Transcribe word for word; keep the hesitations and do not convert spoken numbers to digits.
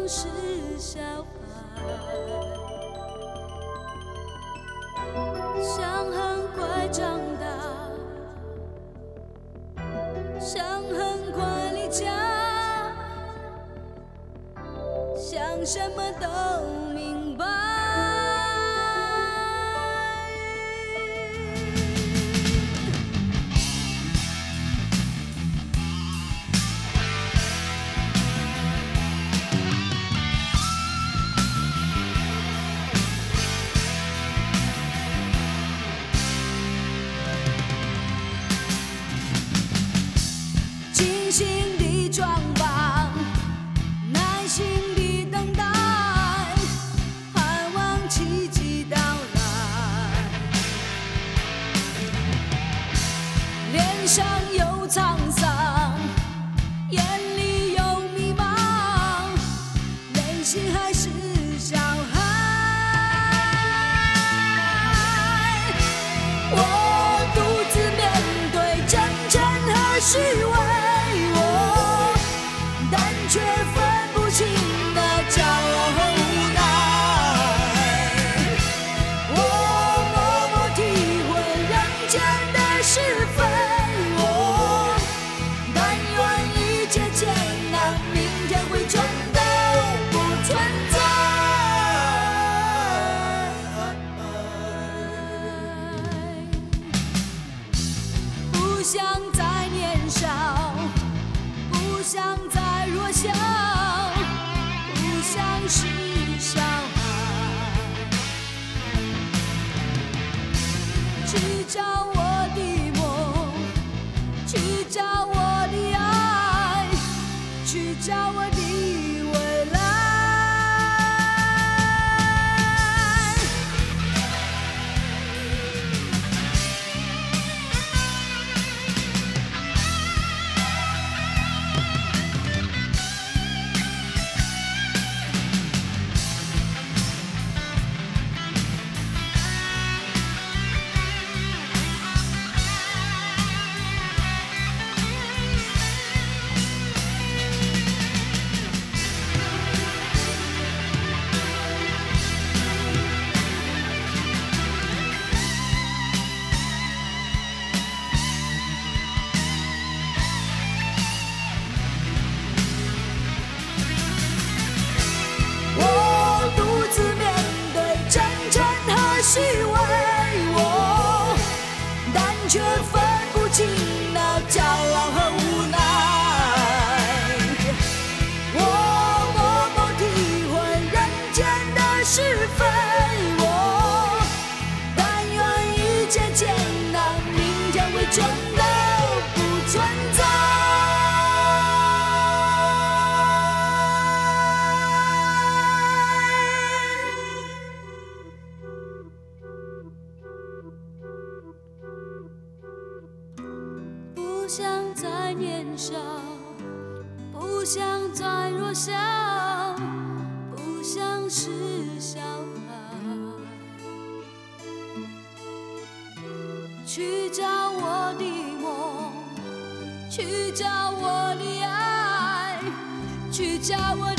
是小孩，想很快长大，想很快离家，想什么都明白。精心的装扮，耐心的等待，盼望奇迹到来。脸上有沧桑，眼里有迷茫，内心还是小孩。我独自面对真诚和虚伪，却分不清的骄傲和无奈。我默默体会人间的是非，我但愿一切艰难，明天会全都不存在。不想再年少，不想再弱小，不像是小孩，去找我的梦，去找我的爱，去找我的未来。虚伪我，但却分不清那骄傲和无奈。我默默体会人间的是非，我但愿一切艰难，明天会全都不存在。不想再年少，不想再弱小，不想是小孩，去找我的梦，去找我的爱，去找我